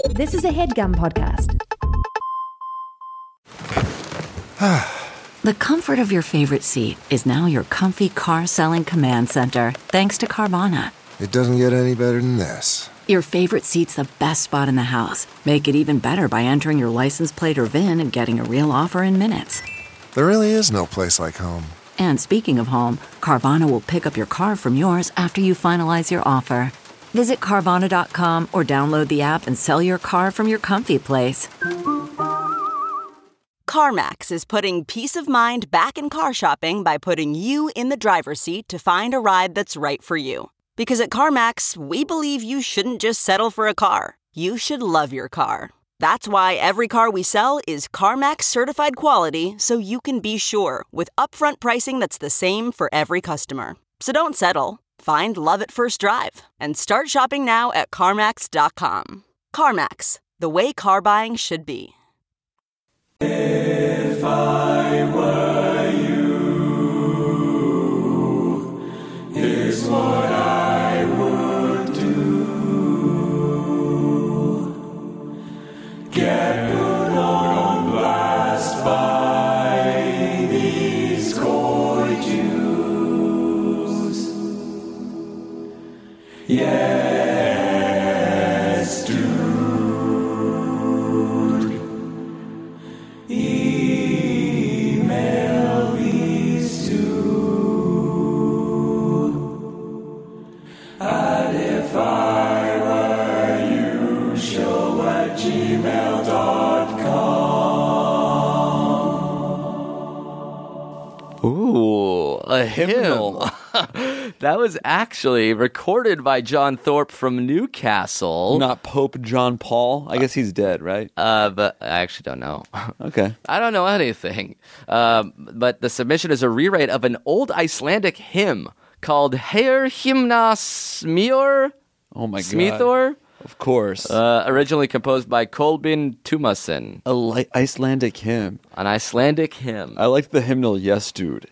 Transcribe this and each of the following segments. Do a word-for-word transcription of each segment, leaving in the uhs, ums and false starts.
This is a HeadGum podcast. The comfort of your favorite seat is now your comfy car selling command center, thanks to Carvana. It doesn't get any better than this. Your favorite seat's the best spot in the house. Make it even better by entering your license plate or V I N and getting a real offer in minutes. There really is no place like home. And speaking of home, Carvana will pick up your car from yours after you finalize your offer. Visit Carvana dot com or download the app and sell your car from your comfy place. CarMax is putting peace of mind back in car shopping by putting you in the driver's seat to find a ride that's right for you. Because at CarMax, we believe you shouldn't just settle for a car. You should love your car. That's why every car we sell is CarMax certified quality, so you can be sure with upfront pricing that's the same for every customer. So don't settle. Find love at first drive and start shopping now at CarMax dot com. CarMax, the way car buying should be. If I were you, here's what I would do. Get put on blast by these coy Jews. Yes, dude. Email these two at if I were you show at gmail dot com. Ooh, a hymnal. That was actually recorded by John Thorpe from Newcastle. Not Pope John Paul. I guess he's dead, right? Uh, but I actually don't know. Okay. I don't know anything. Um, but the submission is a rewrite of an old Icelandic hymn called Her Hymna Smithor. Oh my God. Smithor? Of course. Uh, originally composed by Kolbeinn Tumason. A li- Icelandic hymn. An Icelandic hymn. I like the hymnal, yes, dude.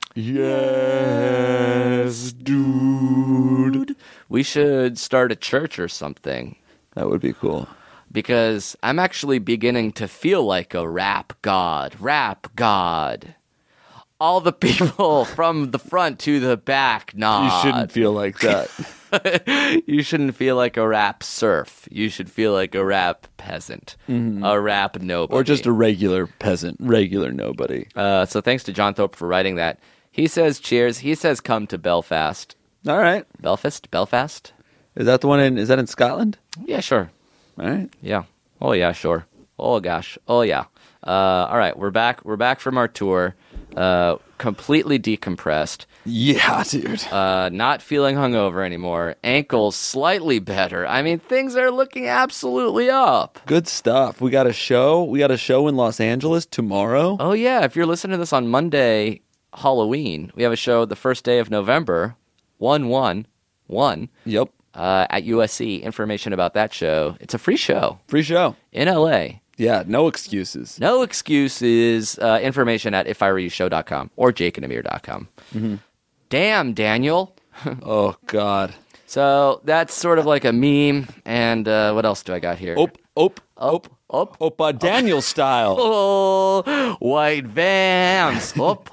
Yes, dude. We should start a church or something. That would be cool. Because I'm actually beginning to feel like a rap god. Rap god. All the people from the front to the back nod. You shouldn't feel like that. You shouldn't feel like a rap serf. You should feel like a rap peasant. Mm-hmm. A rap nobody. Or just a regular peasant. Regular nobody. Uh, so thanks to John Thorpe for writing that. He says cheers. He says come to Belfast. All right. Belfast? Belfast? Is that the one in, is that in Scotland? Yeah, sure. All right. Yeah. Oh, yeah, sure. Oh, gosh. Oh, yeah. Uh, all right. We're back. We're back from our tour. Uh, completely decompressed. Yeah, dude. Uh, not feeling hungover anymore. Ankles slightly better. I mean, things are looking absolutely up. Good stuff. We got a show. We got a show in Los Angeles tomorrow. Oh, yeah. If you're listening to this on Monday, Halloween, we have a show the first day of November, one one one. Yep. Uh, at U S C. Information about that show. It's a free show. Free show. In L A. Yeah, no excuses. No excuses. Uh, information at if I were you show dot com or jake and amir dot com. Mm-hmm. Damn, Daniel. Oh, God. So that's sort of like a meme. And uh, what else do I got here? Op, op, Op, op. Opa Daniel style. Oh, white Vans. Op.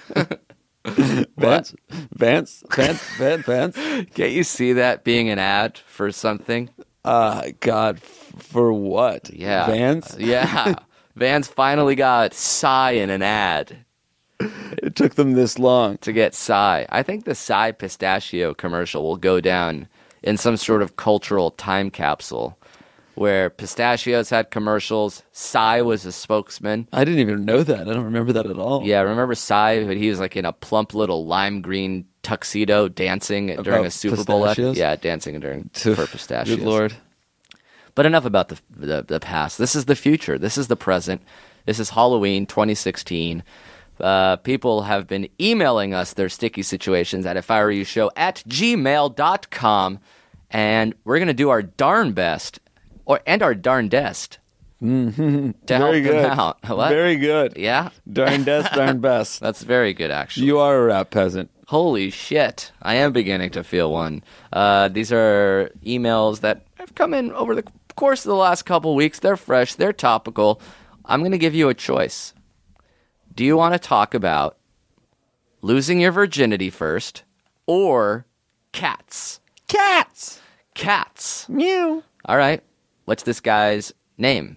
Vance, Vance, Vance, Vance, Vance. Can't you see that being an ad for something? Uh, God, f- for what? Yeah. Vance? Yeah. Vans finally got Psy in an ad. It took them this long. To get Psy. I think the Psy pistachio commercial will go down in some sort of cultural time capsule where pistachios had commercials. Psy was a spokesman. I didn't even know that. I don't remember that at all. Yeah, remember Psy? He was like in a plump little lime green tuxedo dancing About during a Super Bowl. pistachios? Yeah, dancing during for pistachios. Good Lord. But enough about the, the the past. This is the future. This is the present. This is Halloween twenty sixteen. Uh, people have been emailing us their sticky situations at if I were you show at gmail dot com. And we're going to do our darn best or and our darndest mm-hmm. to very help good. them out. What? Very good. Yeah? Darndest, darn best. That's very good, actually. You are a rap peasant. Holy shit. I am beginning to feel one. Uh, these are emails that I've come in over the course of the last couple weeks. They're fresh. They're topical. I'm going to give you a choice. Do you want to talk about losing your virginity first or cats? Cats. Cats. Mew. All right. What's this guy's name?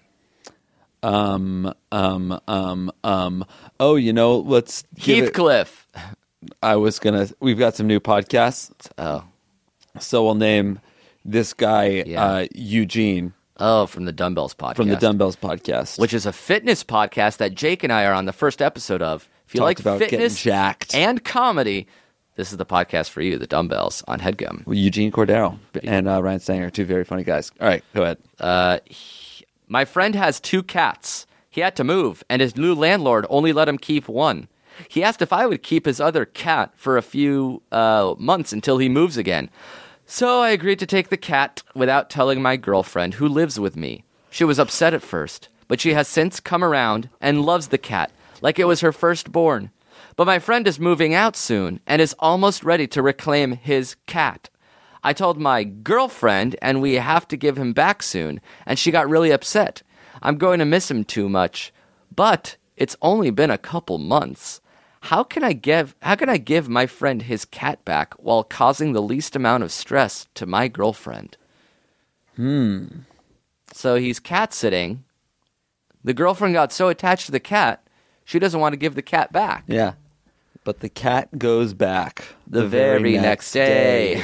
Um, um, um, um. Oh, you know, let's give it- Heathcliff. I was gonna. We've got some new podcasts, Oh. so we'll name this guy Yeah. uh, Eugene Oh, from the Dumbbells podcast. from the Dumbbells podcast, Which is a fitness podcast that Jake and I are on the first episode of. If you Talked like about getting fitness jacked. and comedy, this is the podcast for you, the Dumbbells on HeadGum. Well, Eugene Cordero and uh, Ryan Stanger, two very funny guys. All right, go ahead. Uh, he- my friend has two cats. He had to move, and his new landlord only let him keep one. He asked if I would keep his other cat for a few uh, months until he moves again. So I agreed to take the cat without telling my girlfriend, who lives with me. She was upset at first, but she has since come around and loves the cat like it was her firstborn. But my friend is moving out soon and is almost ready to reclaim his cat. I told my girlfriend, and we have to give him back soon, and she got really upset. I'm going to miss him too much, but it's only been a couple months. How can I give how can I give my friend his cat back while causing the least amount of stress to my girlfriend? Hmm. So he's cat sitting. The girlfriend got so attached to the cat, she doesn't want to give the cat back. Yeah, but the cat goes back The, very, next day.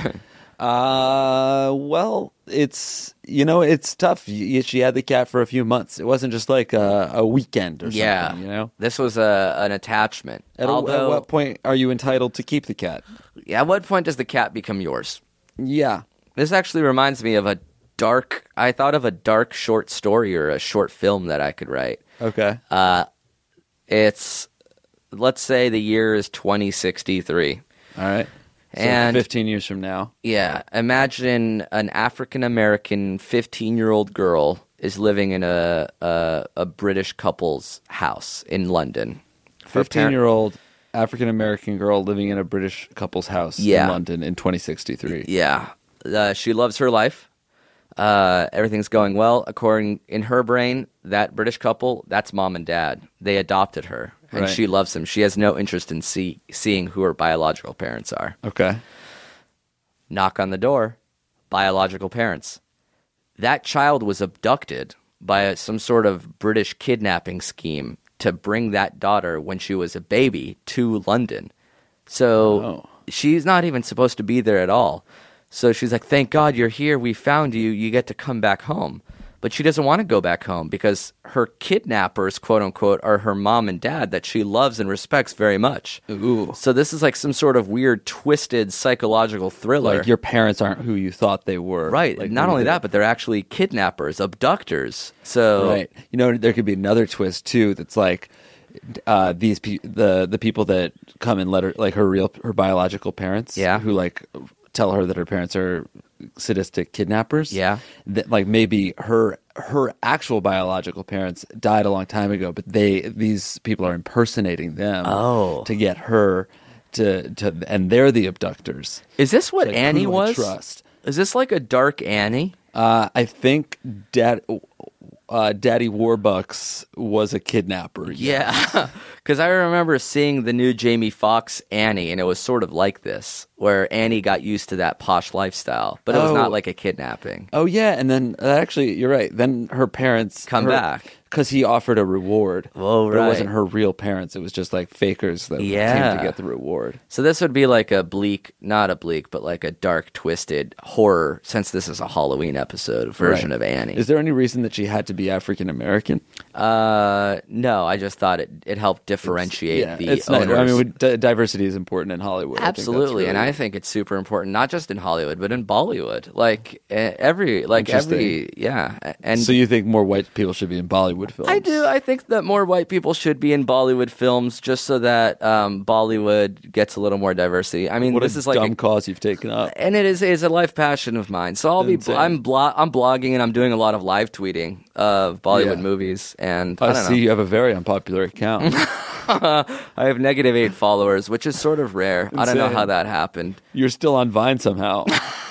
Uh, well, it's, you know, it's tough. Y- She had the cat for a few months. It wasn't just like a, a weekend or something, yeah. you know? This was a an attachment. At, a- Although, at what point are you entitled to keep the cat? at what point does the cat become yours? Yeah. This actually reminds me of a dark, I thought of a dark short story or a short film that I could write. Okay. Uh, it's, let's say the year is twenty sixty-three. All right. So And- fifteen years from now. Yeah, imagine an African-American fifteen-year-old girl is living in a, a, a British couple's house in London. Her parent- fifteen-year-old African-American girl living in a British couple's house Yeah. in London in twenty sixty-three. Yeah, uh, she loves her life. Uh, everything's going well. According in her brain, that British couple, that's mom and dad. They adopted her, and Right. she loves them. She has no interest in see, seeing who her biological parents are. Okay. Knock on the door. Biological parents. That child was abducted by some sort of British kidnapping scheme to bring that daughter when she was a baby to London. So Oh. she's not even supposed to be there at all. So she's like, thank God you're here. We found you. You get to come back home. But she doesn't want to go back home because her kidnappers, quote unquote, are her mom and dad that she loves and respects very much. Ooh. So this is like some sort of weird, twisted psychological thriller. Like your parents aren't who you thought they were. Right. Like Not who only they- that, but they're actually kidnappers, abductors. So Right. You know, there could be another twist too. That's like uh, these pe- the the people that come and let her, like her real her biological parents. Yeah. Who like tell her that her parents are sadistic kidnappers. Yeah. That like maybe her her actual biological parents died a long time ago, but they these people are impersonating them. Oh. To get her to to and they're the abductors. is this what Like, Annie who do I was? trust? Is this like a dark Annie? Uh, I think Dad, uh, Daddy Warbucks was a kidnapper. Yeah. Because I remember seeing the new Jamie Foxx Annie, and it was sort of like this, where Annie got used to that posh lifestyle, but it was Oh. not like a kidnapping. Oh yeah, and then uh, actually, you're right. Then her parents Come her- back. because he offered a reward. Oh, But it right. wasn't her real parents. It was just like fakers that Yeah. came to get the reward. So this would be like a bleak, not a bleak, but like a dark, twisted horror, since this is a Halloween episode version Right. of Annie. Is there any reason that she had to be African American? Uh, no, I just thought it, it helped differentiate Yeah, the it's not. owners. I mean, with- di- diversity is important in Hollywood. I think that's Absolutely, and really- I think it's super important, not just in Hollywood, but in Bollywood. Like uh, every, like every, Interesting. yeah. And so you think more white people should be in Bollywood Bollywood films. I do. I think that more white people should be in Bollywood films just so that um, Bollywood gets a little more diversity. I mean, What this a is like dumb a, cause you've taken up. and it is is a life passion of mine. So I'll be Insane. I'm blo- I'm blogging and I'm doing a lot of live tweeting of Bollywood Yeah. movies, and I, I, don't see know. you have a very unpopular account. I have negative eight followers, which is sort of rare. I don't know Insane. how that happened. You're still on Vine somehow.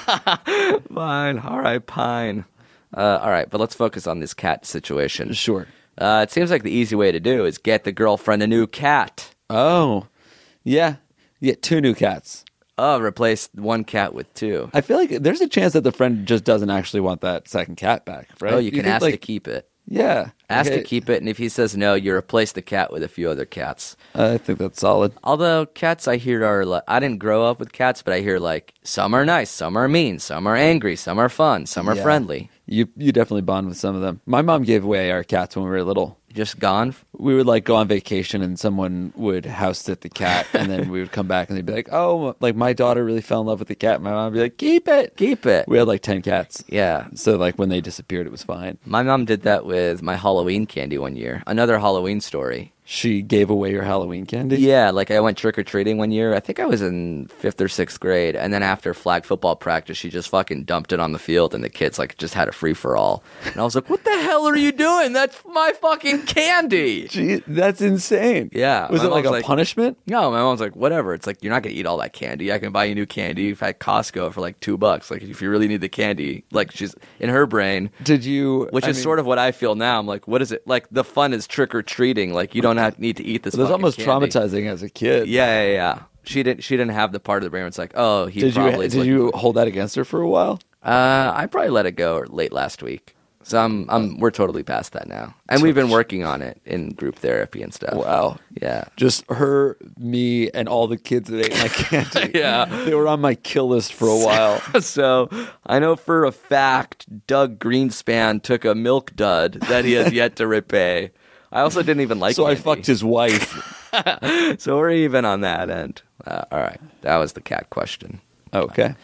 Fine, all right, pine. Uh, all right, but let's focus on this cat situation. Sure. Uh, it seems like the easy way to do is get the girlfriend a new cat. Oh, yeah. You get two new cats. Oh, replace one cat with two. I feel like there's a chance that the friend just doesn't actually want that second cat back, right? Oh, you can think, ask like, to keep it. Yeah. Ask Okay. to keep it, and if he says no, you replace the cat with a few other cats. I think that's solid. Although cats, I hear are like, I didn't grow up with cats, but I hear like some are nice, some are mean, some are angry, some are fun, some are Yeah. friendly. You you definitely bond with some of them. My mom gave away our cats when we were little. Just gone. We would like go on vacation and someone would house sit the cat and then we would come back and they'd be like, oh, like my daughter really fell in love with the cat. My mom would be like, keep it. Keep it. We had like ten cats. Yeah. So like when they disappeared, it was fine. My mom did that with my Halloween candy one year. Another Halloween story. She gave away your Halloween candy? Yeah, like I went trick-or-treating one year. I think I was in fifth or sixth grade. And then after flag football practice, she just fucking dumped it on the field and the kids like just had a free-for-all. And I was like, what the hell are you doing? That's my fucking candy. Gee, that's insane. Yeah, Was my it like a mom's like- punishment? No, my mom's like, whatever. It's like, you're not going to eat all that candy. I can buy you new candy at Costco for like two bucks. Like, if you really need the candy. Like, she's in her brain, Did you? which I is mean, sort of what I feel now. I'm like, what is it? Like, the fun is trick-or-treating. Like, you don't have need to eat this That's fucking almost candy. traumatizing as a kid. Yeah, yeah, yeah. She didn't. She didn't have the part of the brain where it's like, oh, he Did probably. you? is Did looking you for- hold that against her for a while? Uh, I probably let it go late last week. So I'm, I'm, we're totally past that now, and we've been working on it in group therapy and stuff. Wow. Yeah. Just her, me, and all the kids that ate my candy. Yeah. They were on my kill list for a while. So I know for a fact Doug Greenspan took a milk dud that he has yet to repay. I also didn't even like so I candy. fucked his wife. So we're even on that end. Uh, all right. That was the cat question. Okay.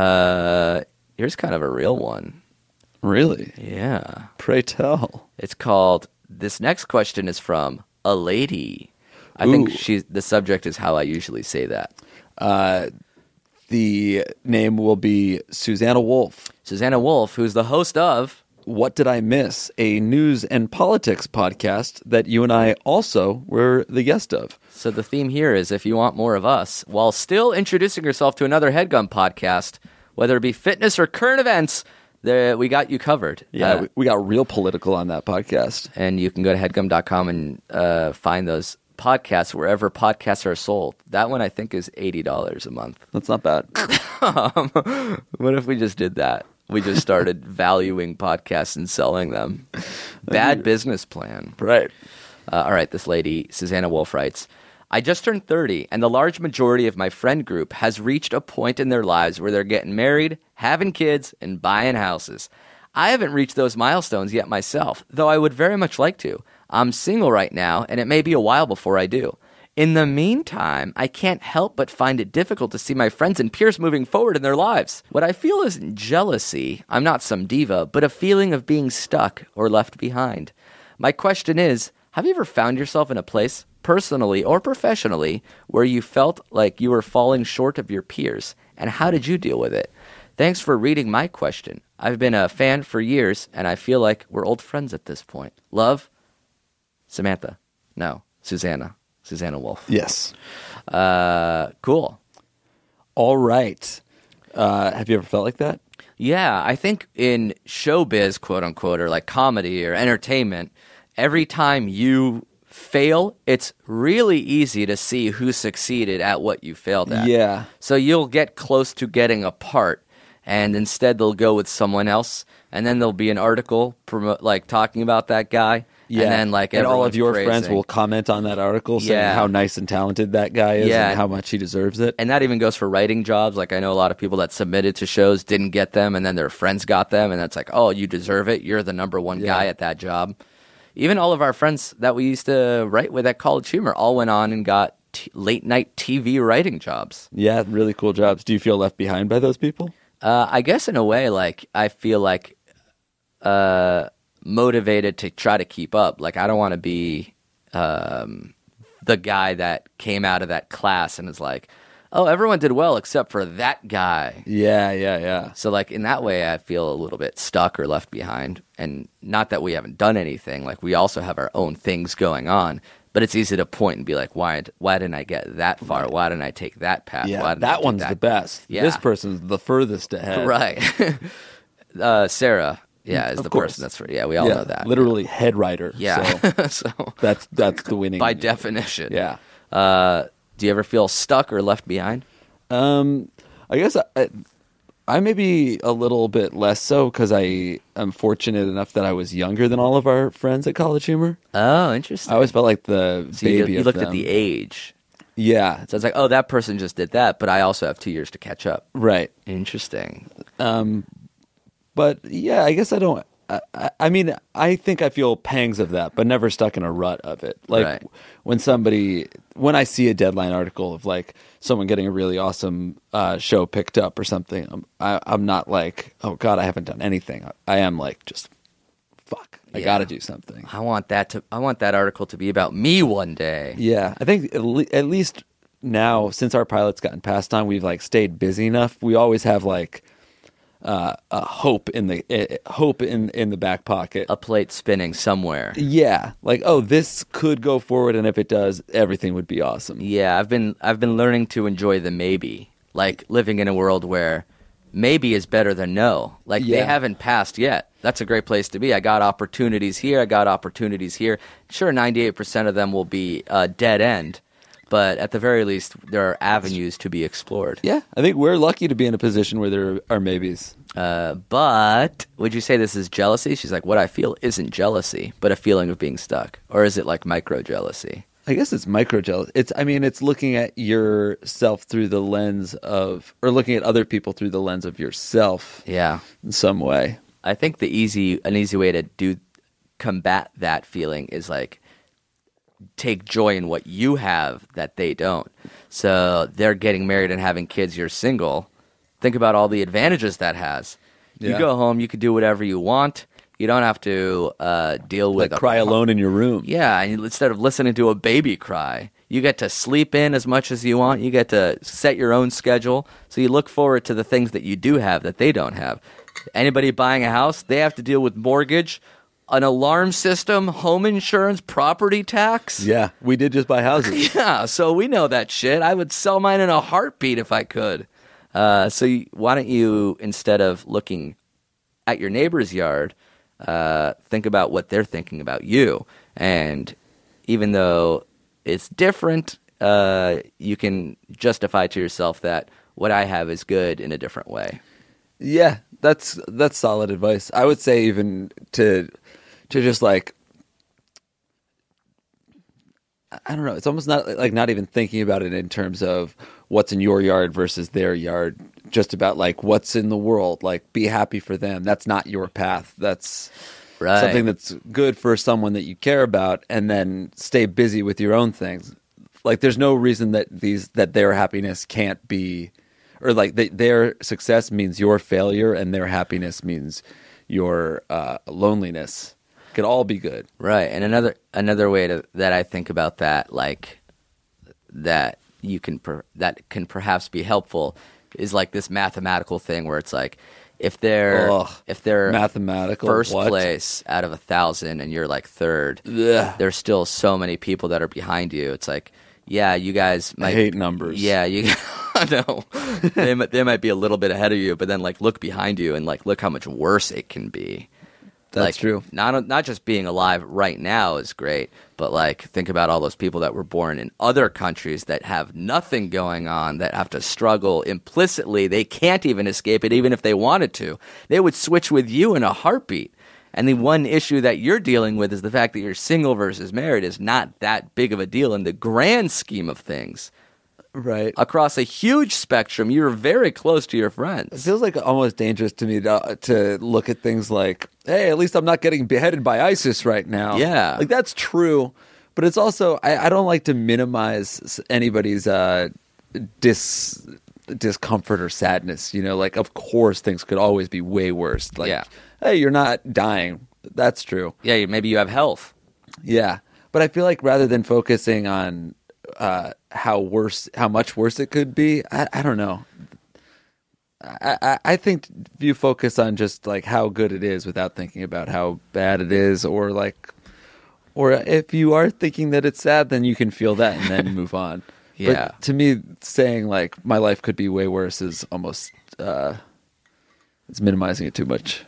Uh, here's kind of a real one. Really? Yeah. Pray tell. It's called, this next question is from a lady. I think Ooh. she's, the subject is how I usually say that. Uh, the name will be Susanna Wolf. Susanna Wolf, who's the host of What Did I Miss? A news and politics podcast that you and I also were the guest of. So the theme here is if you want more of us, while still introducing yourself to another HeadGum podcast, whether it be fitness or current events, there, we got you covered. Yeah, Uh, we, we got real political on that podcast. and you can go to headgum dot com and uh, find those podcasts wherever podcasts are sold. That one I think is eighty dollars a month. That's not bad. What if we just did that? We just started valuing podcasts and selling them. Bad business plan. Right. Uh, all right, this lady, Susanna Wolf, writes, I just turned thirty, and the large majority of my friend group has reached a point in their lives where they're getting married, having kids, and buying houses. I haven't reached those milestones yet myself, though I would very much like to. I'm single right now, and it may be a while before I do. In the meantime, I can't help but find it difficult to see my friends and peers moving forward in their lives. What I feel isn't jealousy, I'm not some diva, but a feeling of being stuck or left behind. My question is, have you ever found yourself in a place, personally or professionally, where you felt like you were falling short of your peers, and how did you deal with it? Thanks for reading my question. I've been a fan for years, and I feel like we're old friends at this point. Love, Samantha. No, Susanna. Susanna Wolf. Yes. Uh, cool. All right. Uh, have you ever felt like that? Yeah, I think in showbiz, quote unquote, or like comedy or entertainment, every time you fail, it's really easy to see who succeeded at what you failed at. Yeah. So you'll get close to getting a part, and instead they'll go with someone else, and then there'll be an article promote, like talking about that guy. Yeah. And then like and all of everyone's your friends praising. will comment on that article saying Yeah. how nice and talented that guy is Yeah. and how much he deserves it. And that even goes for writing jobs. Like I know a lot of people that submitted to shows didn't get them, and then their friends got them, and that's like, oh, you deserve it. You're the number one Yeah. guy at that job. Even all of our friends that we used to write with at College Humor all went on and got t- late night T V writing jobs. Yeah, really cool jobs. Do you feel left behind by those people? Uh, I guess in a way, like I feel like uh, motivated to try to keep up. Like, I don't want to be um, the guy that came out of that class and is like, oh, everyone did well except for that guy. Yeah, yeah, yeah. So, like, in that way, I feel a little bit stuck or left behind. And not that we haven't done anything. Like, we also have our own things going on. But it's easy to point and be like, why Why didn't I get that far? Right. Why didn't I take that path? Yeah, Why didn't I that do one's that? the best. Yeah. This person's the furthest ahead. Right. uh, Sarah, yeah, is Of the course. person that's for, yeah, we all Yeah, know that. literally head writer. Yeah. So So, that's that's the winning. by definition. Yeah. Uh, do you ever feel stuck or left behind? Um, I guess I, I, I may be a little bit less so because I am fortunate enough that I was younger than all of our friends at College Humor. Oh, interesting. I always felt like the so you, baby you of looked them. at the age. Yeah, So it's like, oh, that person just did that, but I also have two years to catch up. right. Interesting. But yeah, I guess I don't. I, I- I mean, I think I feel pangs of that, but never stuck in a rut of it. Like Right. when somebody, when I see a Deadline article of like someone getting a really awesome uh, show picked up or something, I'm, I, I'm not like, oh God, I haven't done anything. I am like, just fuck, I Yeah. got to do something. I want that to. I want that article to be about me one day. Yeah, I think at, le- at least now, since our pilot's gotten passed on, we've like stayed busy enough. We always have like uh, a hope in the uh, hope in in the back pocket. A plate spinning somewhere. Yeah, like oh, this could go forward, and if it does, everything would be awesome. Yeah, I've been I've been learning to enjoy the maybe. Like living in a world where maybe is better than no. Like they Yeah. haven't passed yet. That's a great place to be. I got opportunities here. I got opportunities here. Sure, ninety-eight percent of them will be uh, dead end, but at the very least, there are avenues to be explored. Yeah, I think we're lucky to be in a position where there are maybes. Uh, but would you say this is jealousy? She's like, what I feel isn't jealousy, but a feeling of being stuck. Or is it like micro jealousy? I guess it's micro jealous. It's, I mean, it's looking at yourself through the lens of, or looking at other people through the lens of yourself Yeah. in some way. I think the easy, an easy way to do combat that feeling is like take joy in what you have that they don't. So they're getting married and having kids. You're single. Think about all the advantages that has. You Yeah. go home, you can do whatever you want. You don't have to uh, deal with Like a cry alone in your room. Yeah, and instead of listening to a baby cry, you get to sleep in as much as you want. You get to set your own schedule. So you look forward to the things that you do have that they don't have. Anybody buying a house, they have to deal with mortgage, an alarm system, home insurance, property tax. Yeah, we did just buy houses. Yeah, so we know that shit. I would sell mine in a heartbeat if I could. Uh, so you, why don't you, instead of looking at your neighbor's yard, uh, think about what they're thinking about you. And even though it's different, uh, you can justify to yourself that what I have is good in a different way. Yeah, that's that's solid advice. I would say even to to just like I don't know. It's almost not like not even thinking about it in terms of what's in your yard versus their yard. Just about like what's in the world. Like be happy for them. That's not your path. That's Right. something that's good for someone that you care about, and then stay busy with your own things. Like there's no reason that these that their happiness can't be, or like they, their success means your failure, and their happiness means your uh, loneliness. It could all be good. Right, and another another way to, that I think about that, like that you can per, that can perhaps be helpful, is like this mathematical thing where it's like if they're Ugh, if they're mathematical, first what? place out of a thousand and you're like third, Ugh. there's still so many people that are behind you. It's like, yeah, you guys might I hate numbers. Yeah, you know they might, they might be a little bit ahead of you, but then like look behind you and like look how much worse it can be. That's Like, true. Not not just being alive right now is great, but like think about all those people that were born in other countries that have nothing going on, that have to struggle implicitly. They can't even escape it, even if they wanted to. They would switch with you in a heartbeat. And the one issue that you're dealing with is the fact that you're single versus married is not that big of a deal in the grand scheme of things. Right. Across a huge spectrum, you're very close to your It friends. feels like almost dangerous to me to, to look at things like, hey, at least I'm not getting beheaded by ISIS right now. Yeah. Like, that's true. But it's also, I, I don't like to minimize anybody's uh, dis, discomfort or sadness. You know, like, of course, things could always be way worse. Like, Yeah. hey, you're not dying. That's true. Yeah, maybe you have health. Yeah. But I feel like rather than focusing on uh, how worse, how much worse it could be, I, I don't know. I, I, I think if you focus on just like how good it is without thinking about how bad it is, or like, or if you are thinking that it's sad, then you can feel that and then move on. Yeah. But to me, saying like my life could be way worse is almost uh, it's minimizing it too much.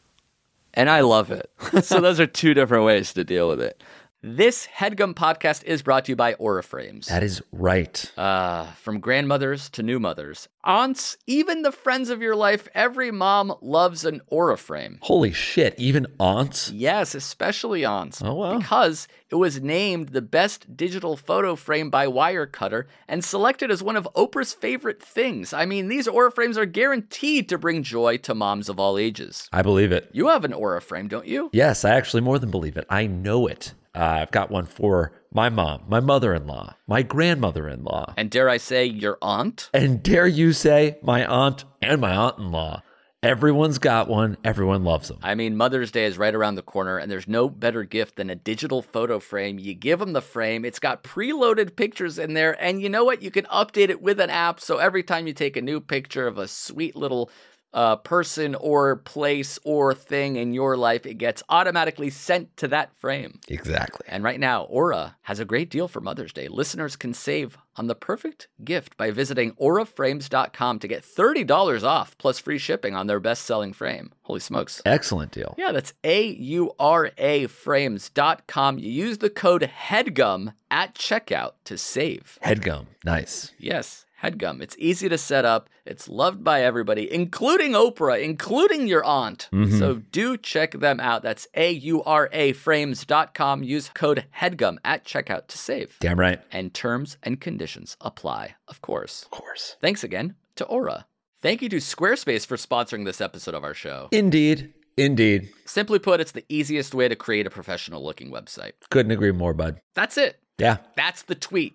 And I love it. So those are two different ways to deal with it. This HeadGum podcast is brought to you by Aura Frames. That is right. Uh, from grandmothers to new mothers, aunts, even the friends of your life, every mom loves an Aura frame. Holy shit, even aunts? Yes, especially aunts. Oh, wow. Because it was named the best digital photo frame by Wirecutter and selected as one of Oprah's favorite things. I mean, these Aura frames are guaranteed to bring joy to moms of all ages. I believe it. You have an Aura frame, don't you? Yes, I actually more than believe it. I know it. Uh, I've got one for my mom, my mother-in-law, my grandmother-in-law. And dare I say, your aunt? And dare you say, my aunt and my aunt-in-law. Everyone's got one. Everyone loves them. I mean, Mother's Day is right around the corner, and there's no better gift than a digital photo frame. You give them the frame. It's got preloaded pictures in there, and you know what? You can update it with an app, so every time you take a new picture of a sweet little uh, person or place or thing in your life, it gets automatically sent to that frame. Exactly. And right now, Aura has a great deal for Mother's Day. Listeners can save on the perfect gift by visiting aura frames dot com to get thirty dollars off plus free shipping on their best-selling frame. Holy smokes. Excellent deal. Yeah, that's A U R A frames dot com. You use the code HEADGUM at checkout to save. HeadGum. Nice. Yes, HeadGum. It's easy to set up. It's loved by everybody, including Oprah, including your aunt. Mm-hmm. So do check them out. That's A U R A frames dot com. Use code HEADGUM at checkout to save. Damn right. And terms and conditions apply, of course. Of course. Thanks again to Aura. Thank you to Squarespace for sponsoring this episode of our show. Indeed. Indeed. Simply put, it's the easiest way to create a professional-looking website. Couldn't agree more, bud. That's it. Yeah. That's the tweet.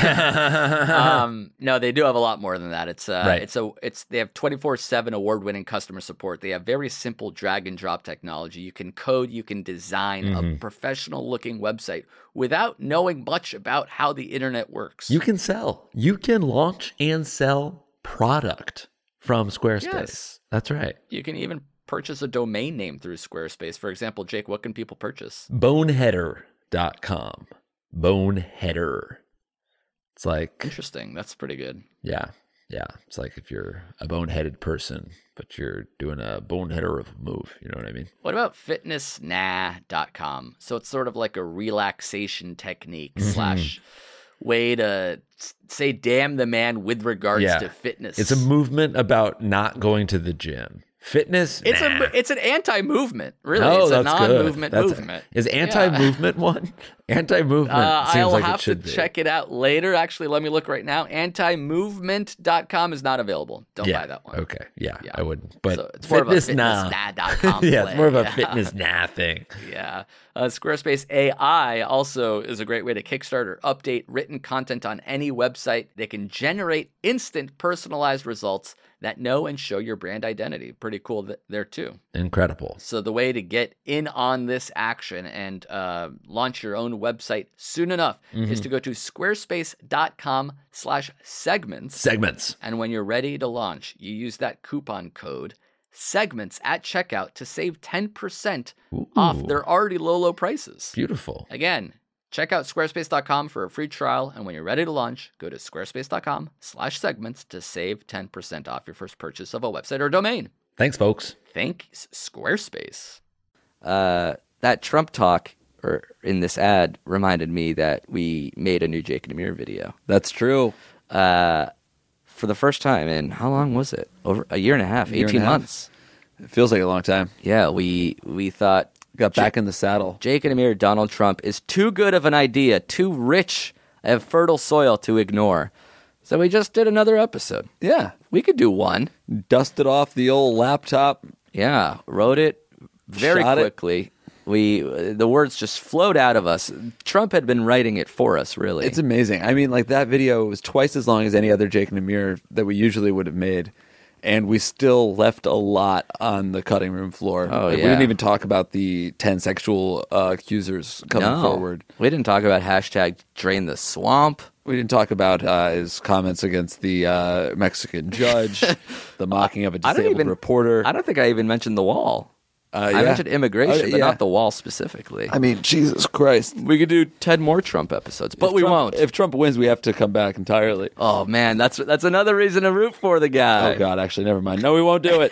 um, no, they do have a lot more than that. It's uh, Right. it's a it's they have twenty-four seven award-winning customer support. They have very simple drag and drop technology. You can code, you can design Mm-hmm. a professional-looking website without knowing much about how the internet works. You can sell. You can launch and sell product from Squarespace. Yes. That's right. You can even purchase a domain name through Squarespace. For example, Jake, what can people purchase? boneheader dot com. Boneheader. It's like, Interesting. That's pretty good. yeah, yeah. It's like if you're a boneheaded person, but you're doing a boneheader of a move. You know what I mean? What about fitness nah dot com? So it's sort of like a relaxation technique Mm-hmm. slash way to s- say damn the man with regards Yeah. to fitness. It's a movement about not going to the gym. Fitness? It's nah. a it's an anti-movement, really. Oh, it's a that's good. non-movement That's- movement. Is anti-movement one? Anti-movement Uh, seems I'll like have it should to be. check it out later. Actually, let me look right now. anti movement dot com is not available. Don't yeah. buy that one. Okay. Yeah, Yeah. I wouldn't. But So it's more of a fitness, fitness nah. nah dot com yeah, play. it's more of a Yeah. fitness nah thing. Yeah. Uh, Squarespace A I also is a great way to kickstart or update written content on any website. They can generate instant personalized results that know and show your brand identity. Pretty cool th- there too. Incredible. So the way to get in on this action and uh, launch your own website soon enough is to go to squarespace.com slash segments. Segments. And when you're ready to launch, you use that coupon code segments at checkout to save ten percent off Ooh. their already low, low prices. Beautiful. Again, check out squarespace dot com for a free trial. And when you're ready to launch, go to squarespace.com slash segments to save ten percent off your first purchase of a website or domain. Thanks, folks. Thanks, Squarespace. Uh, that Trump talk or in this ad reminded me that we made a new Jake and Amir video. That's true. Uh, for the first time in, how long was it? Over a year and a half, A year and eighteen a half. months. It feels like a long time. Yeah, we we thought Got back Ja- in the saddle. Jake and Amir, Donald Trump is too good of an idea, too rich of fertile soil to ignore. So we just did another episode. Yeah. We could do one. Dusted off the old laptop. Yeah, wrote it very Shot it. quickly. We the words just flowed out of us. Trump had been writing it for us, really. It's amazing. I mean, like that video was twice as long as any other Jake and Amir that we usually would have made. and we still left a lot on the cutting room floor. Oh, Like, yeah. We didn't even talk about the ten sexual uh, accusers coming no. forward. We didn't talk about hashtag drain the swamp. We didn't talk about uh, his comments against the uh, Mexican judge, the mocking of a I don't disabled even- reporter. I don't think I even mentioned the wall. Uh, I yeah. mentioned immigration, Uh, but yeah. not the wall specifically. I mean, Jesus Christ. we could do ten more Trump episodes, but If we Trump- won't. If Trump wins, we have to come back entirely. Oh man, that's that's another reason to root for the guy. Oh, God, actually, never mind. No, we won't do it.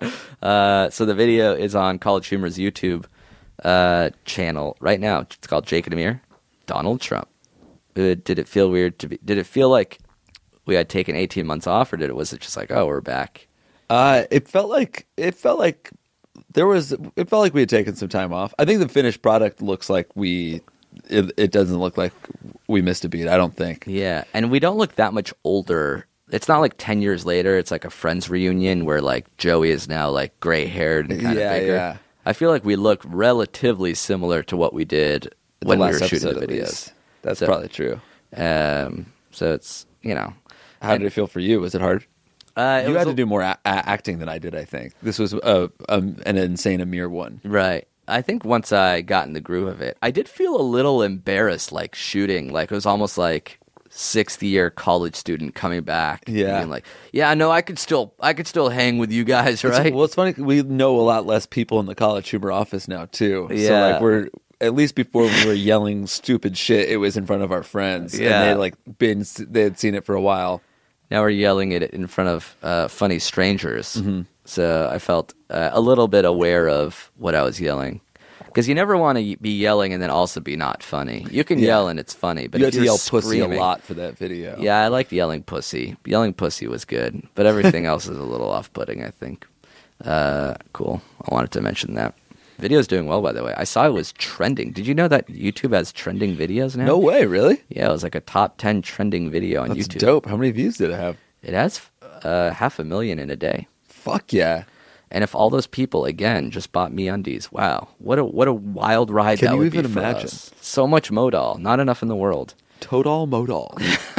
Uh, so the video is on College Humor's YouTube uh, channel right now. It's called Jake and Amir, Donald Trump. Uh, did it feel weird to be? Did it feel like we had taken eighteen months off, or did it was it just like, oh, we're back? Uh, it felt like it felt like there was. It felt like we had taken some time off. I think the finished product looks like we. It, it doesn't look like we missed a beat. I don't think. Yeah, and we don't look that much older. It's not like ten years later. It's like a Friends reunion where like Joey is now like gray haired and kind Yeah, of bigger. yeah. I feel like we look relatively similar to what we did The when we last were shooting episode, the at videos. least. That's So- probably true. Um, so it's you know, How did it feel for you? Was it hard? uh, it You was had a- to do more a- a- acting than I did. I think this was a, a, an insane Amir one. Right. I think once I got in the groove of it, I did feel a little embarrassed, like shooting. Like it was almost like sixth year college student coming back. and Yeah. being like, yeah, no, I could still, I could still hang with you guys, right? It's, well, it's funny. We know a lot less people in the College Humor office now too. So Yeah. like we're at least before we were yelling stupid shit, it was in front of our friends. Yeah. And they like been they had seen it for a while. Now we're yelling it in front of uh, funny strangers. Mm-hmm. So I felt uh, a little bit aware of what I was yelling. Because you never want to be yelling and then also be not funny. You can Yeah. yell and it's funny, but you if had to you're yell pussy a screaming- lot for that video. Yeah, I liked yelling pussy. Yelling pussy was good, but everything else is a little off-putting, I think. Uh, cool. I wanted to mention that. Video's doing well, by the way. I saw it was trending. Did you know that YouTube has trending videos now? No way, really? Yeah, it was like a top ten trending video on That's YouTube. dope. How many views did it have? It has uh, half a million in a day. Fuck yeah. And if all those people again just bought MeUndies, wow, what a what a wild ride Can that you would even be for imagine? us. So much modal, not enough in the world. Total modal.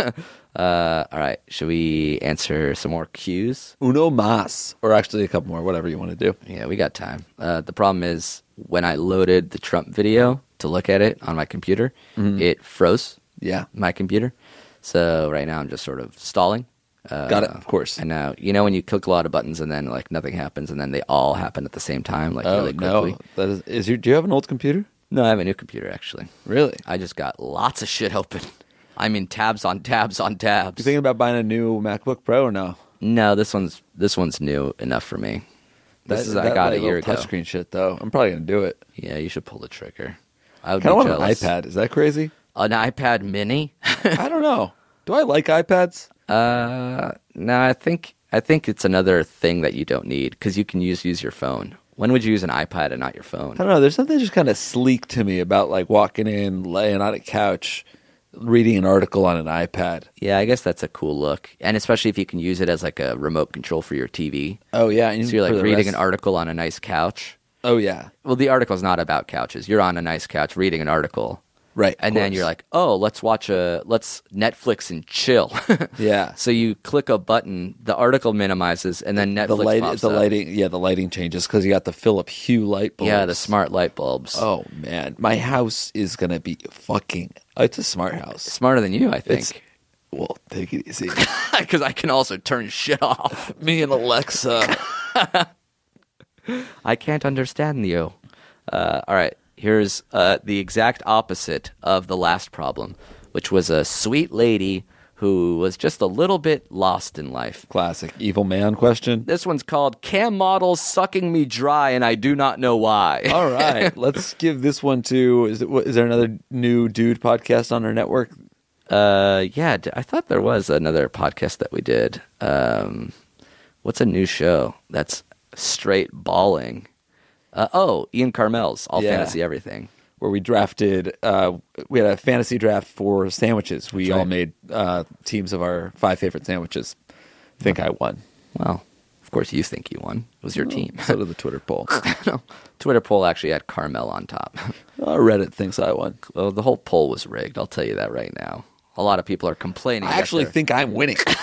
Uh, all right, should we answer some more cues? Uno mas. Or actually a couple more, whatever you want to do. Yeah, we got time. Uh, the problem is when I loaded the Trump video to look at it on my computer, Mm-hmm. it froze Yeah. my computer. So right now I'm just sort of stalling. Uh, Got it, of course. And now, you know, when you click a lot of buttons and then like nothing happens and then they all happen at the same time, like Oh, really quickly. no. That is, is your, do you have an old computer? No, I have a new computer actually. Really? I just got lots of shit open. I mean, tabs on tabs on tabs. You thinking about buying a new MacBook Pro or no? No, this one's this one's new enough for me. This That- is I that, got like, a year little ago. touchscreen shit, though. I'm probably going to do it. Yeah, you should pull the trigger. I would I kind be of want jealous. an iPad. Is that crazy? An iPad Mini? I don't know. Do I like iPads? uh, no, I think I think it's another thing that you don't need because you can use use your phone. When would you use an iPad and not your phone? I don't know. There's something just kind of sleek to me about like walking in, laying on a couch, reading an article on an iPad. Yeah, I guess that's a cool look, and especially if you can use it as like a remote control for your T V. Oh yeah, and So you're for like the reading rest- an article on a nice couch. Oh yeah, Well, the article's not about couches. You're on a nice couch reading an article. right. And then you're like, oh, let's watch a let's Netflix and chill. yeah. So you click a button, the article minimizes, and then Netflix The light, pops the up. lighting, yeah, the lighting changes because you got the Philip Hue light bulbs. Yeah, the smart light bulbs. Oh man, my house is gonna be fucking. It's a smart house. Smarter than you, I It's think. well, take it easy. Because I can also turn shit off. Me and Alexa. I can't understand you. Uh, all right, here's uh, the exact opposite of the last problem, which was a sweet lady who was just a little bit lost in life. Classic evil man question. This one's called Cam Models Sucking Me Dry and I Do Not Know Why. All right, let's give this one to. Is, it, what- is there another new dude podcast on our network? Uh, yeah, d- I thought there was another podcast that we did. Um, what's a new show that's straight balling? Uh, oh, Ian Carmel's All Yeah. Fantasy Everything. Where we drafted, uh, we had a fantasy draft for sandwiches. We all made uh, teams of our five favorite sandwiches. I think I won. Well, of course you think you won. It was your team. So did the Twitter poll. No, Twitter poll actually had Carmel on top. Uh, Reddit thinks I won. Well, the whole poll was rigged. I'll tell you that right now. A lot of people are complaining. I that actually they're- think I'm winning.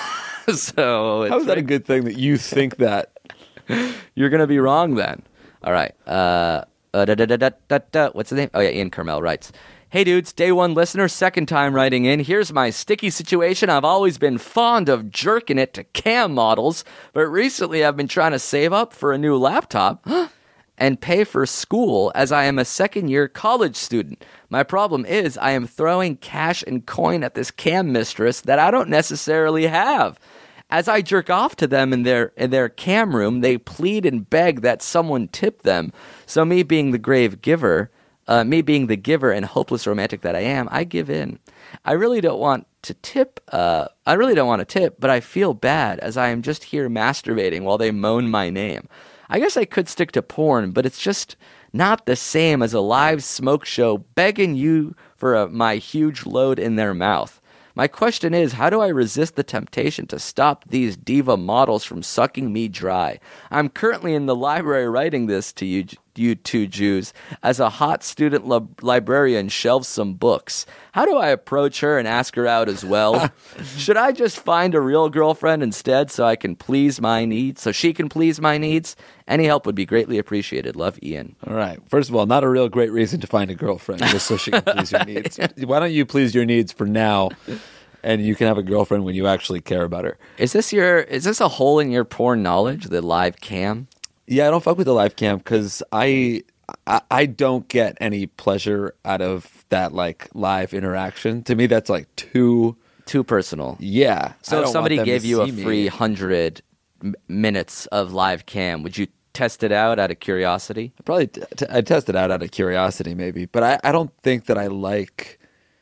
so How it's is that a good thing that you think that? You're gonna be wrong then. All right. Uh, uh, da, da, da, da, da, da. What's the name? Oh yeah, Ian Carmel writes. Hey dudes, day one listener, second time writing in. Here's my sticky situation. I've always been fond of jerking it to cam models, but recently I've been trying to save up for a new laptop and pay for school as I am a second year college student. My problem is I am throwing cash and coin at this cam mistress that I don't necessarily have. As I jerk off to them in their in their cam room, they plead and beg that someone tip them. So me being the grave giver, uh, me being the giver and hopeless romantic that I am, I give in. I really don't want to tip. Uh, I really don't want to tip, but I feel bad as I am just here masturbating while they moan my name. I guess I could stick to porn, but it's just not the same as a live smoke show begging you for a, my huge load in their mouth. My question is, how do I resist the temptation to stop these diva models from sucking me dry? I'm currently in the library writing this to you, you two Jews, as a hot student li- librarian shelves some books. How do I approach her and ask her out as well? Should I just find a real girlfriend instead so I can please my needs, so she can please my needs? Any help would be greatly appreciated. Love, Ian. All right. First of all, not a real great reason to find a girlfriend just so she can please your needs. Why don't you please your needs for now, and you can have a girlfriend when you actually care about her? Is this your? Is this a hole in your porn knowledge? The live cam? Yeah, I don't fuck with the live cam because I, I I don't get any pleasure out of that like live interaction. To me, that's like too too personal. Yeah. So if somebody gave you a free hundred m- minutes of live cam, would you test it out out of curiosity? I'd probably t- t- I'd test it out out of curiosity, maybe. But I, I don't think that I like.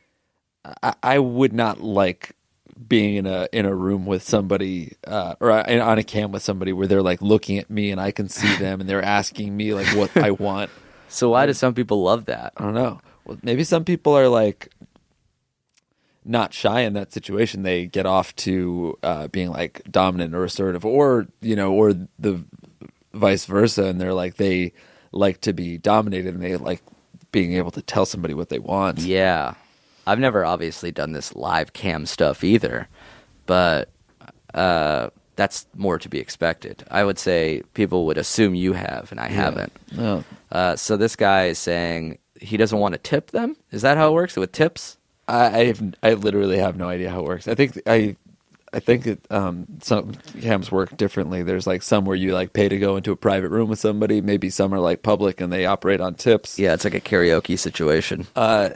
I, I would not like being in a in a room with somebody uh, or on a cam with somebody where they're like looking at me and I can see them and they're asking me like what I want. So why do some people love that? I don't know. Well, maybe some people are like not shy in that situation. They get off to uh, being like dominant or assertive, or you know, or the vice versa, and they're like they like to be dominated and they like being able to tell somebody what they want. Yeah. I've never obviously done this live cam stuff either, but uh, that's more to be expected. I would say people would assume you have, and I yeah. haven't. No. Uh, so this guy is saying he doesn't want to tip them? Is that how it works with tips? I I, have, I literally have no idea how it works. I think I I think it, um, some cams work differently. There's like some where you like pay to go into a private room with somebody. Maybe some are like public and they operate on tips. Yeah, it's like a karaoke situation. Uh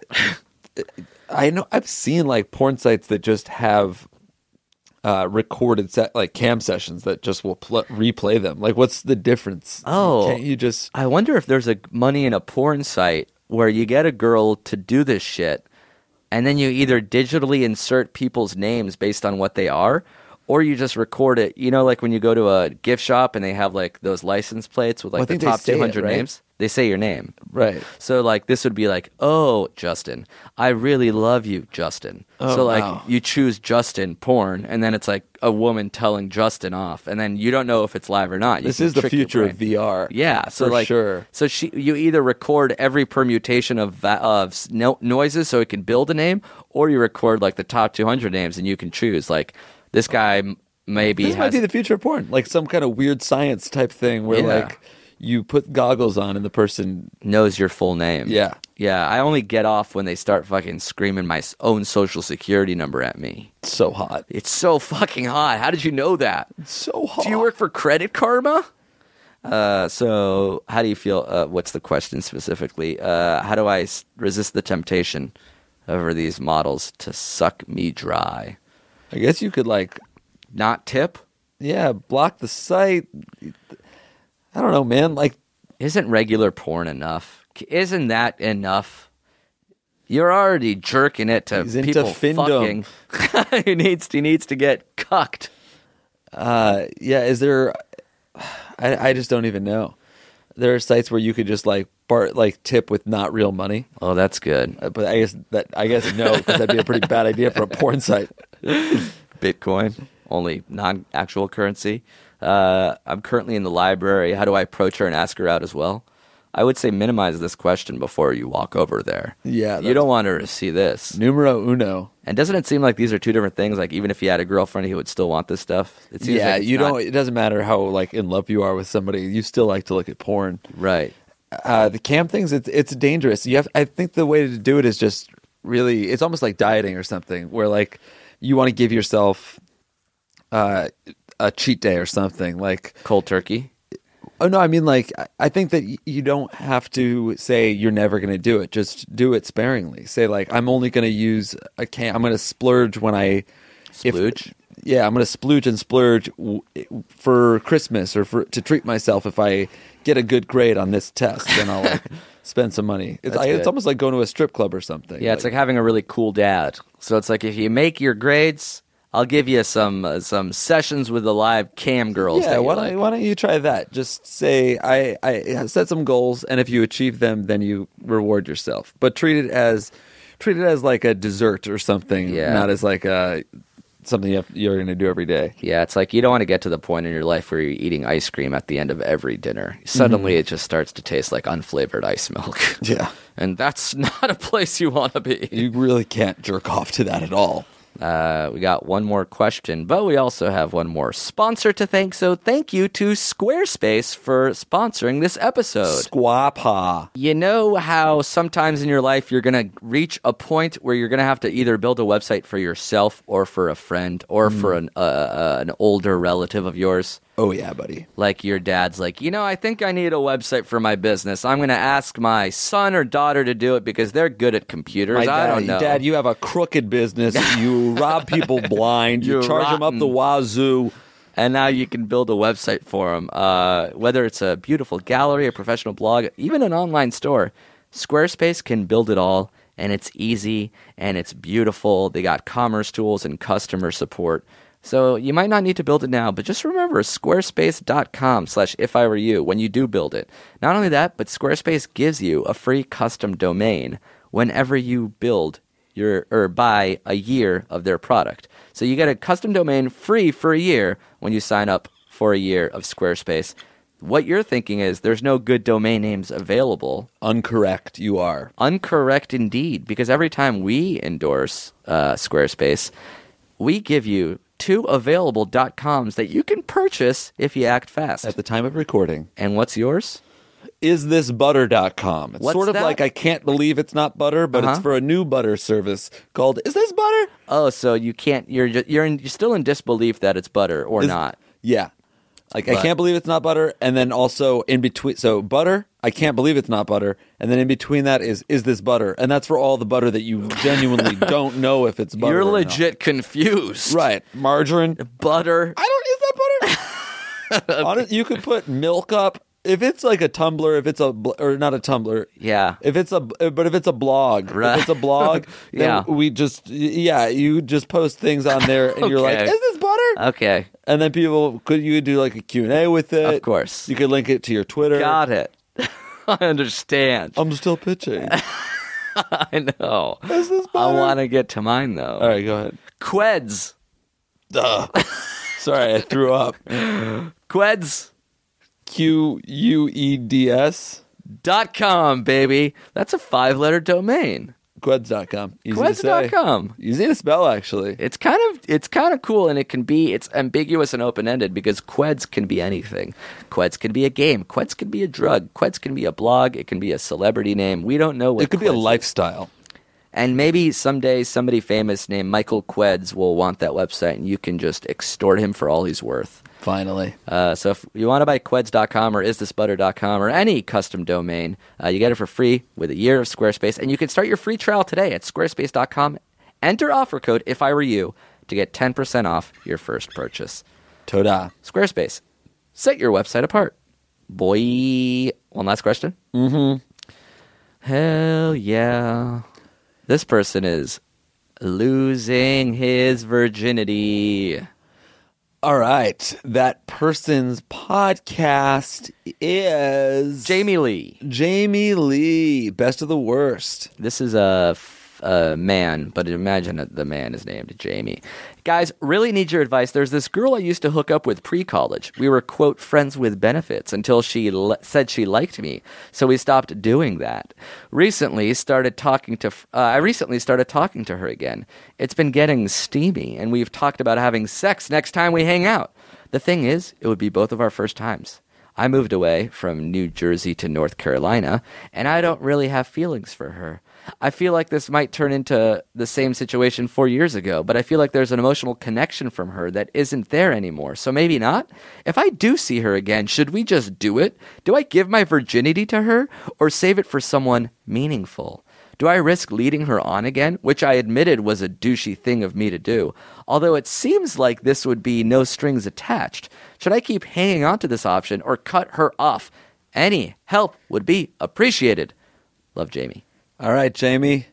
I know I've seen like porn sites that just have uh, recorded set like cam sessions that just will pl- replay them. Like, what's the difference? Oh, can't you just? I wonder if there's a money in a porn site where you get a girl to do this shit, and then you either digitally insert people's names based on what they are, or you just record it. You know, like when you go to a gift shop and they have like those license plates with like well, the top two hundred it, right? names. They say your name. Right. So, like, this would be like, oh, Justin, I really love you, Justin. Oh, so, like, wow. you choose Justin porn, and then it's like a woman telling Justin off, and then you don't know if it's live or not. You this can is the trick your future of brain. V R. Yeah. So, for like, sure. So, she, you either record every permutation of, va- of no- noises so it can build a name, or you record, like, the top two hundred names, and you can choose, like, this guy m- maybe This has... might be the future of porn. Like some kind of weird science type thing where, Yeah. like, you put goggles on and the person knows your full name. Yeah. Yeah, I only get off when they start fucking screaming my own social security number at me. It's so hot. It's so fucking hot. How did you know that? It's so hot. Do you work for Credit Karma? Uh, so how do you feel? Uh, what's the question specifically? Uh, how do I s- resist the temptation over these models to suck me dry? I guess you could like, Not tip? yeah, block the site. I don't know, man. Like, Isn't regular porn enough? Isn't that enough? You're already jerking it to He's into people findom. fucking. he needs he needs to get cucked. uh, yeah, is there? I I just don't even know. There are sites where you could just like bar, like tip with not real money, Oh, that's good. uh, but I guess that I guess no, because that'd be a pretty bad idea for a porn site. Bitcoin, only non-actual currency. Uh, I'm currently in the library. How do I approach her and ask her out as well? I would say minimize this question before you walk over there. Yeah, You that's- don't want her to see this. Numero uno. And doesn't it seem like these are two different things? Like, even if he had a girlfriend, he would still want this stuff? It seems Yeah, like it's you not- don't. It doesn't matter how like in love you are with somebody. You still like to look at porn. Right. Uh, the cam things, it's it's dangerous. You have. I think the way to do it is just really. It's almost like dieting or something, where like you want to give yourself uh, a cheat day or something. Like Cold turkey? oh no, I mean like I- I think that y- you don't have to say you're never going to do it. Just do it sparingly. Say like I'm only going to use a cam. I'm going to splurge when I if- Splooge? yeah, I'm going to splooge and splurge w- for Christmas or for to treat myself if I get a good grade on this test. Then I'll like spend some money. It's That's I, good. it's almost like going to a strip club or something. Yeah, it's like having a really cool dad. So it's like, if you make your grades, I'll give you some uh, some sessions with the live cam girls. yeah. that you Why don't like. why don't you try that? Just say I I set some goals, and if you achieve them, then you reward yourself. But treat it as treat it as like a dessert or something, Yeah. not as like a something you have, you're going to do every day. Yeah, it's like you don't want to get to the point in your life where you're eating ice cream at the end of every dinner. Suddenly it just starts to taste like unflavored ice milk. Yeah. And that's not a place you want to be. You really can't jerk off to that at all. Uh, we got one more question, but we also have one more sponsor to thank. So thank you to Squarespace for sponsoring this episode. Squapa. You know how sometimes in your life you're going to reach a point where you're going to have to either build a website for yourself or for a friend or for an uh, uh, an older relative of yours? Oh yeah, buddy. Like your dad's like, you know, I think I need a website for my business. I'm going to ask my son or daughter to do it because they're good at computers. My I dad, don't know. Dad, you have a crooked business. You rob people blind. You You're charge them up the wazoo. And now you can build a website for them. Uh, whether it's a beautiful gallery, a professional blog, even an online store, Squarespace can build it all. And it's easy and it's beautiful. They got commerce tools and customer support. So you might not need to build it now, but just remember squarespace.com slash if I were you when you do build it. Not only that, but Squarespace gives you a free custom domain whenever you build your or buy a year of their product. So you get a custom domain free for a year when you sign up for a year of Squarespace. What you're thinking is there's no good domain names available. Uncorrect, you are. Uncorrect indeed, because every time we endorse uh, Squarespace, we give you two available .coms that you can purchase if you act fast. At the time of recording. And what's yours? Is this butter dot com? It's What's sort of that? like I can't believe it's not butter, but Uh-huh. it's for a new butter service called Is This Butter? Oh, so you can't. You're ju- you're in, you're still in disbelief that it's butter or Is- not. Yeah. Like, I But- can't believe it's not butter. And then also in between, so butter, I can't believe it's not butter. And then in between that is, is this butter? And that's for all the butter that you genuinely don't know if it's butter You're or not. legit confused. Right. Margarine. Butter. I don't, is that butter? Honest- you could put milk up. If it's like a tumbler, if it's a, bl- or not a tumbler. Yeah. If it's a, but if it's a blog, Right. if it's a blog, then Yeah. we just, yeah, you just post things on there and you're like, Okay. is this butter? Okay. And then people, could you do like a Q and A with it? Of course. You could link it to your Twitter. Got it. I understand. I'm still pitching. I know. Is this I butter? want to get to mine though. All right, go ahead. Queds. Duh. Sorry, I threw up. Queds. Q U E D S. Dot com, baby. That's a five-letter domain. Queds dot com. Easy to Queds dot say. com. Easy to spell, actually. It's kind of it's kind of cool, and it can be it's ambiguous and open-ended because Queds can be anything. Queds can be a game. Queds can be a drug. Queds can be a blog. It can be a celebrity name. We don't know what It could be a Queds is. lifestyle. And maybe someday somebody famous named Michael Queds will want that website, and you can just extort him for all he's worth. Finally. Uh, so if you want to buy Queds dot com or is this butter dot com or any custom domain, uh, you get it for free with a year of Squarespace. And you can start your free trial today at squarespace dot com. Enter offer code if I were you to get ten percent off your first purchase. Toda. Squarespace. Set your website apart. Boy. One last question. Mm-hmm. Hell yeah. This person is losing his virginity. All right. That person's podcast is Jamie Lee. Jamie Lee, best of the worst. This is a, f- a man, but imagine that the man is named Jamie. Guys, really need your advice. There's this girl I used to hook up with pre-college. We were, quote, friends with benefits until she le- said she liked me, so we stopped doing that. Recently, started talking to. Uh, I recently started talking to her again. It's been getting steamy, and we've talked about having sex next time we hang out. The thing is, it would be both of our first times. I moved away from New Jersey to North Carolina, and I don't really have feelings for her. I feel like this might turn into the same situation four years ago, but I feel like there's an emotional connection from her that isn't there anymore, so maybe not? If I do see her again, should we just do it? Do I give my virginity to her, or save it for someone meaningful? Do I risk leading her on again, which I admitted was a douchey thing of me to do? Although it seems like this would be no strings attached. Should I keep hanging on to this option or cut her off? Any help would be appreciated. Love, Jamie. All right, Jamie.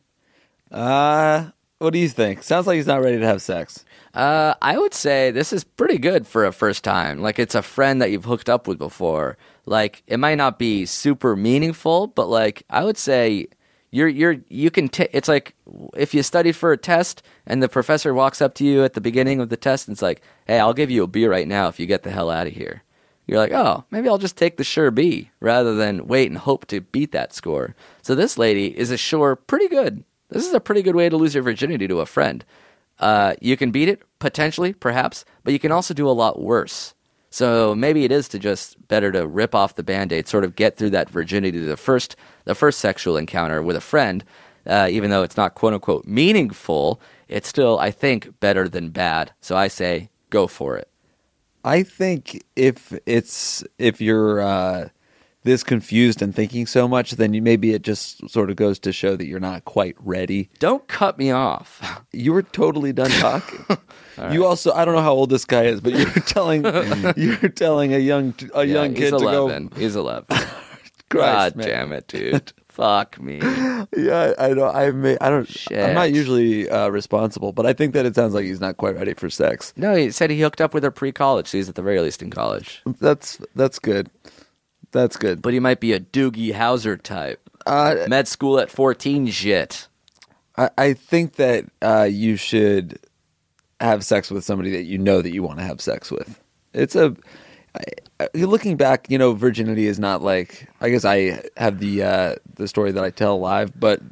Uh, what do you think? Sounds like he's not ready to have sex. Uh, I would say this is pretty good for a first time. Like, it's a friend that you've hooked up with before. Like, it might not be super meaningful, but like, I would say you're you're you can. T- it's like if you studied for a test and the professor walks up to you at the beginning of the test and it's like, "Hey, I'll give you a B right now if you get the hell out of here." You're like, oh, maybe I'll just take the sure B rather than wait and hope to beat that score. So this lady is a sure pretty good. This is a pretty good way to lose your virginity to a friend. Uh, you can beat it, potentially, perhaps, but you can also do a lot worse. So maybe it is to just better to rip off the Band-Aid, sort of get through that virginity to the first, the first sexual encounter with a friend, uh, even though it's not quote-unquote meaningful, it's still, I think, better than bad. So I say, go for it. I think if it's if you're uh, this confused and thinking so much, then you, maybe it just sort of goes to show that you're not quite ready. Don't cut me off. You were totally done talking. Right. You also, I don't know how old this guy is, but you're telling you're telling a young a yeah, young kid he's to eleven. go. He's eleven. Christ, God man. damn it, dude. Fuck me. Yeah, I don't. I may. I don't. Shit. I'm not usually uh, responsible, but I think that it sounds like he's not quite ready for sex. No, he said he hooked up with her pre-college, so he's at the very least in college. That's that's good. That's good. But he might be a Doogie Howser type. Uh, Med school at fourteen shit. I, I think that uh, you should have sex with somebody that you know that you want to have sex with. It's a. I, looking back, you know, virginity is not like. I guess I have the uh, the story that I tell live, but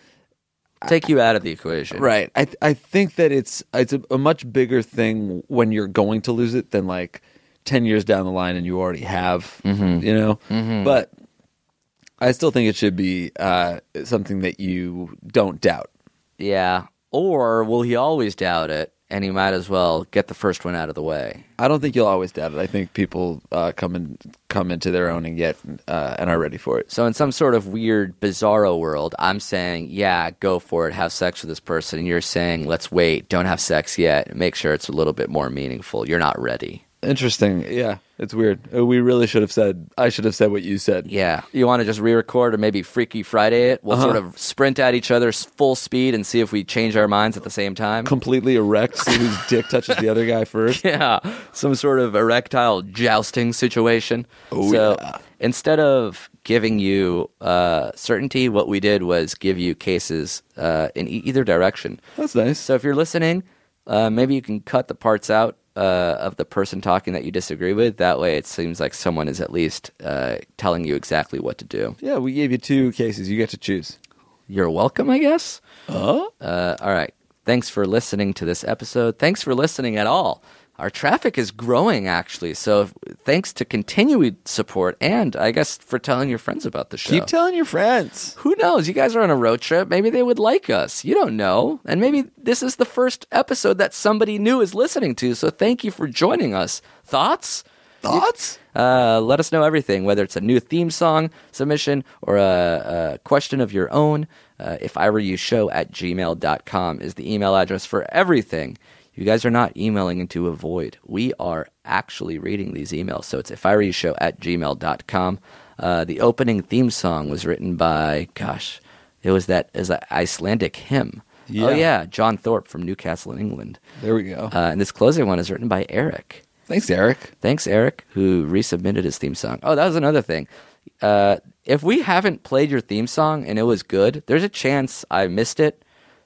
take you out of the equation, right? I I think that it's it's a, a much bigger thing when you're going to lose it than like ten years down the line and you already have, mm-hmm. you know. Mm-hmm. But I still think it should be uh, something that you don't doubt. Yeah. Or will he always doubt it? And he might as well get the first one out of the way. I don't think you'll always doubt it. I think people uh, come in, come into their own and get uh, and are ready for it. So in some sort of weird, bizarro world, I'm saying, yeah, go for it. Have sex with this person. And you're saying, let's wait. Don't have sex yet. Make sure it's a little bit more meaningful. You're not ready. Interesting. Yeah, it's weird. We really should have said, I should have said what you said. Yeah. You want to just re-record or maybe Freaky Friday it? We'll uh-huh. sort of sprint at each other full speed and see if we change our minds at the same time. Completely erect, see whose dick touches the other guy first. Yeah. Some sort of erectile jousting situation. Oh, so yeah. Instead of giving you uh, certainty, what we did was give you cases uh, in e- either direction. That's nice. So if you're listening, uh, maybe you can cut the parts out Uh, of the person talking that you disagree with. That way it seems like someone is at least uh, telling you exactly what to do. Yeah, we gave you two cases. You get to choose. You're welcome, I guess. Oh? Uh, all right. Thanks for listening to this episode. Thanks for listening at all. Our traffic is growing, actually. So thanks to continued support and, I guess, for telling your friends about the show. Keep telling your friends. Who knows? You guys are on a road trip. Maybe they would like us. You don't know. And maybe this is the first episode that somebody new is listening to. So thank you for joining us. Thoughts? Thoughts? Uh, let us know everything, whether it's a new theme song submission or a, a question of your own. Uh, if I were you show at gmail dot com is the email address for everything. You guys are not emailing into a void. We are actually reading these emails. So it's if I were you show at gmail dot com. Uh, the opening theme song was written by, gosh, it was that is that Icelandic hymn. Yeah. Oh, yeah, John Thorpe from Newcastle, England. There we go. Uh, and this closing one is written by Eric. Thanks, Eric. Thanks, Eric, who resubmitted his theme song. Oh, that was another thing. Uh, if we haven't played your theme song and it was good, there's a chance I missed it.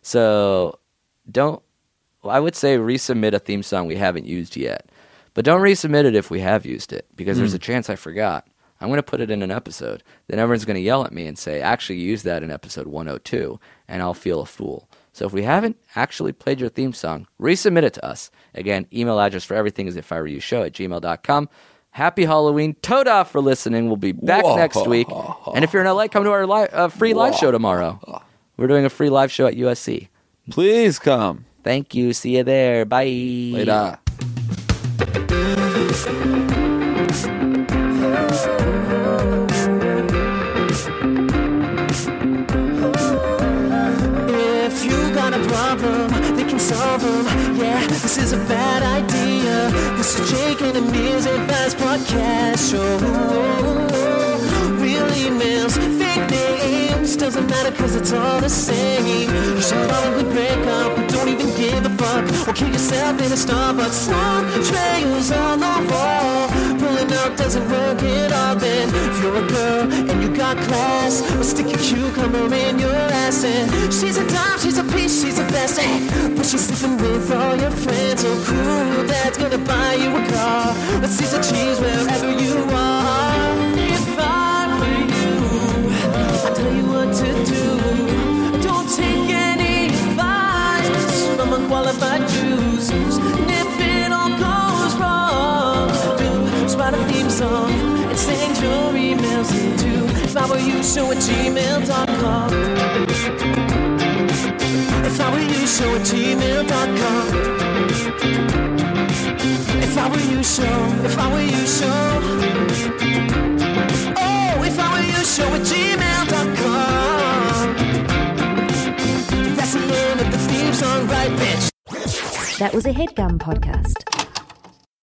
So don't, well, I would say resubmit a theme song we haven't used yet. But don't resubmit it if we have used it, because mm. there's a chance I forgot. I'm going to put it in an episode. Then everyone's going to yell at me and say, actually use that in episode one oh two, and I'll feel a fool. So if we haven't actually played your theme song, resubmit it to us. Again, email address for everything is if I were you show at gmail dot com. Happy Halloween. Toda for listening. We'll be back Whoa. next week. And if you're in L A, come to our li- uh, free live show tomorrow. We're doing a free live show at U S C. Please come. Thank you. See you there. Bye. Later. If you got a problem, they can solve them. Yeah, this is a bad idea. This is Jake and Amir's Advice Podcast Show. Real emails, fake names, doesn't matter cause it's all the same. You should probably break up, but don't even give a fuck. Or kill yourself in a Starbucks. Long trails on the wall. Pulling up doesn't work at all. Then if you're a girl and you got class, or stick a cucumber in your ass. And she's a dime, she's a piece, she's a best. But she's sleeping with all your friends. So cool, dad's gonna buy you a car. Let's see some cheese wherever you are. If I were you, I'd tell you what to do. Don't take any advice from unqualified Jews. And if it all goes wrong, just write a theme song and send your emails into if I were you show at gmail dot com. If I were you show at gmail dot com. If I were you show, if I were you show. Oh, if I were you show at gmail dot com. That's the name of the theme song, right, bitch? That was a HeadGum podcast.